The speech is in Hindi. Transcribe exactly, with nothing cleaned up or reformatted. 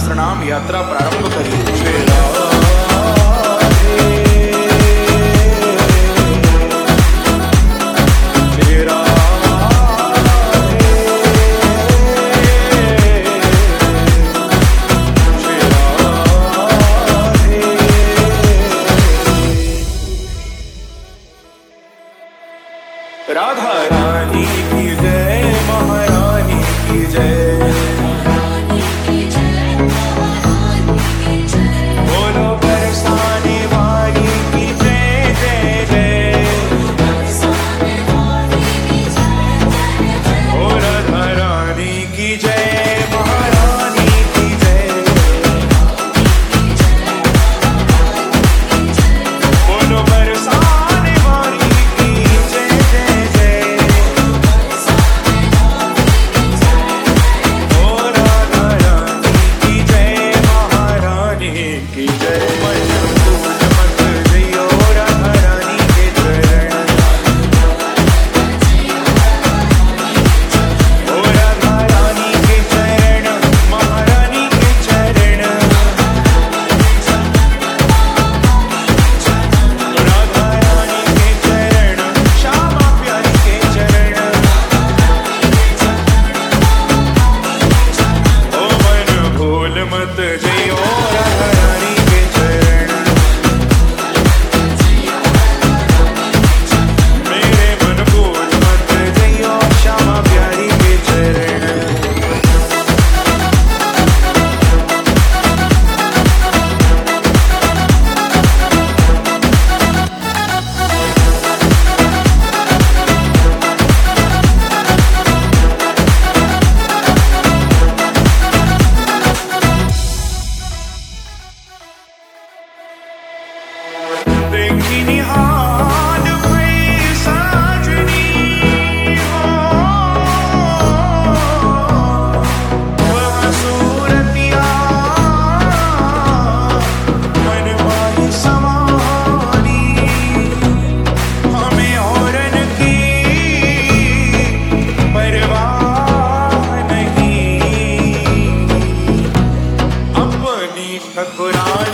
प्रणाम यात्रा प्रारंभ करिए। राधा रानी की जय, महारानी की जय, बोलो बरसाने वाली की जय जय जय, ओ राधा रानी की जय, महारानी की जय, बोलो बरसाने वाली की जय जय जय, ओ राधा रानी की जय, महारानी की जय। मत जइयो राधा रानी के चरण, ओ राधा रानी के चरण, महारानी के चरण, राधा रानी के चरण, श्यामा प्यारी के चरण, ओ मन भूल मत जइयो राधा रानी के चरण, मेरे मन भूल मत जइयो श्यामा प्यारी के चरण। देखी निहाल भई साजनी हो, वह सूरतिया मन माही समानी, हमें औरन की परवाह नहीं, अपनी ठकुरानी